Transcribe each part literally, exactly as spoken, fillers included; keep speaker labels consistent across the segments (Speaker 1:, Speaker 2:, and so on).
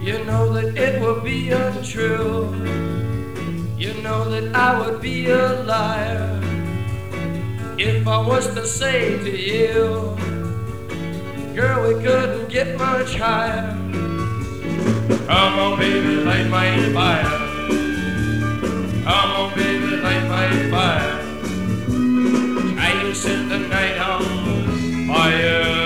Speaker 1: You know that it would be untrue. You know that I would be a liar if I was to say to you, girl, we couldn't get much higher. Come on, baby, light my fire. Come on, baby, light my fire. Try to set the night on fire.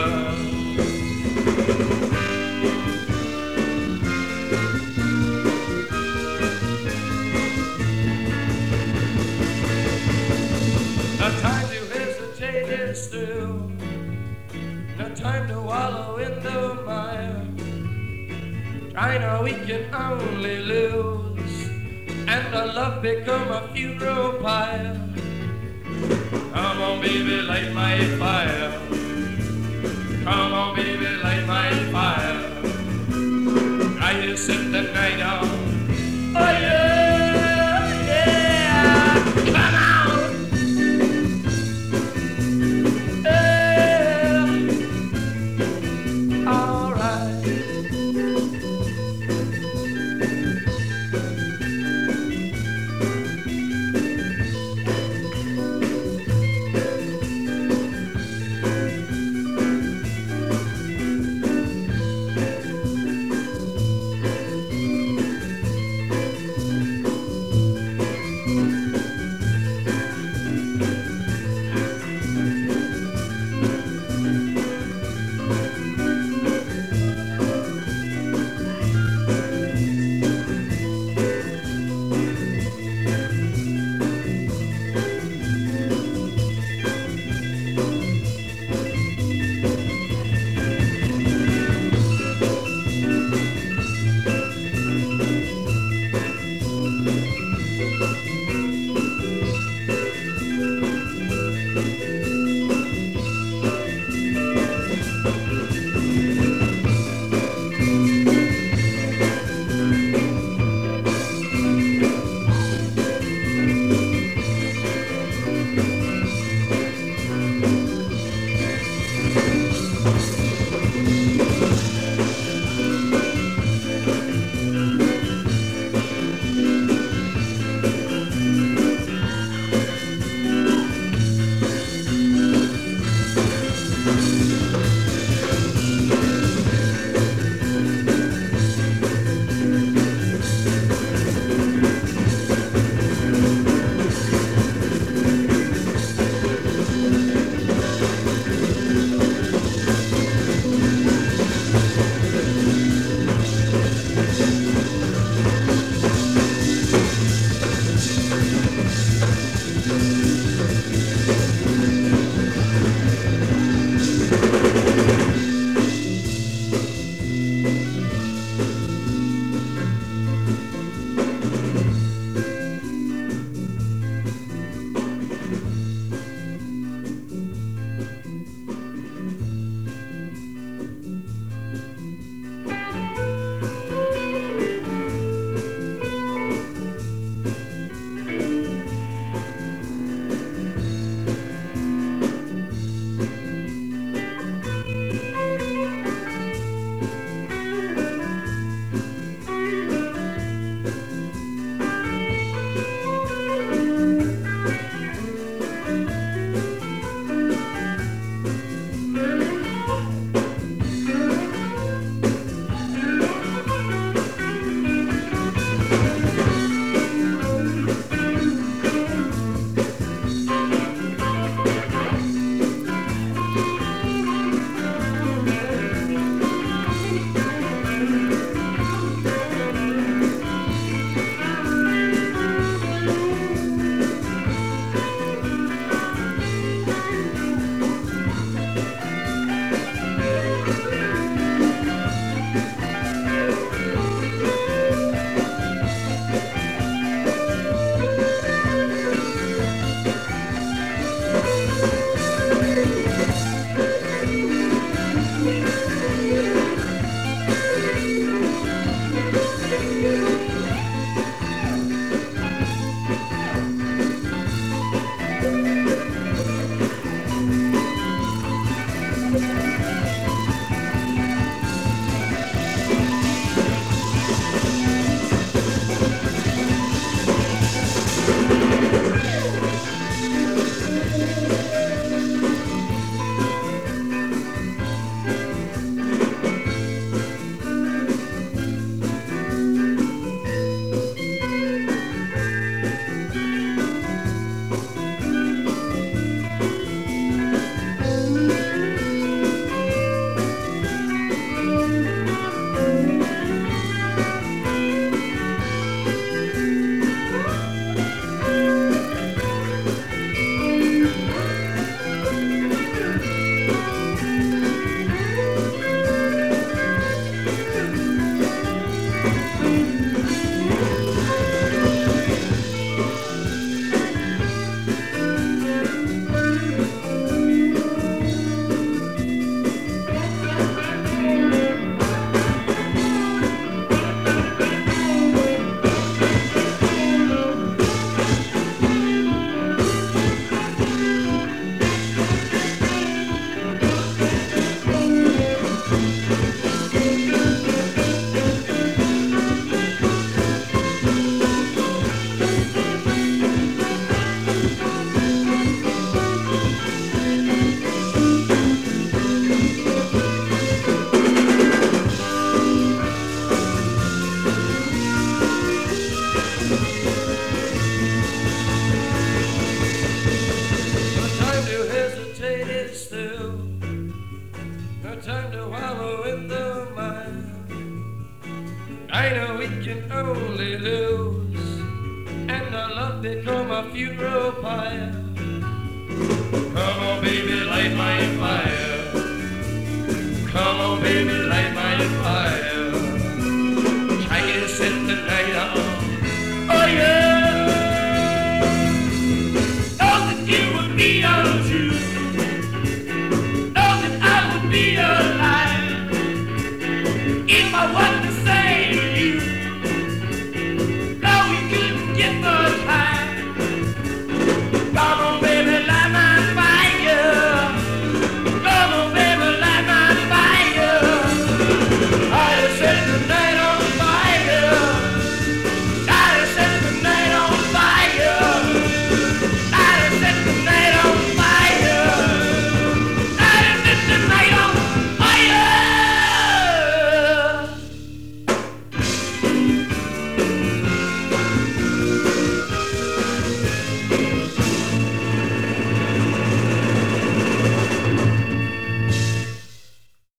Speaker 1: No time to hesitate is through. No time to wallow in the mire. Try now, we can only lose, and our love become a funeral pyre. Come on, baby, light my fire. Come on, baby, light my fire. Try to set the night on. Oh yeah, yeah. Come on. I know we can only lose, and our love become a funeral pyre. Come on, baby, light my fire. Come on, baby, light my fire.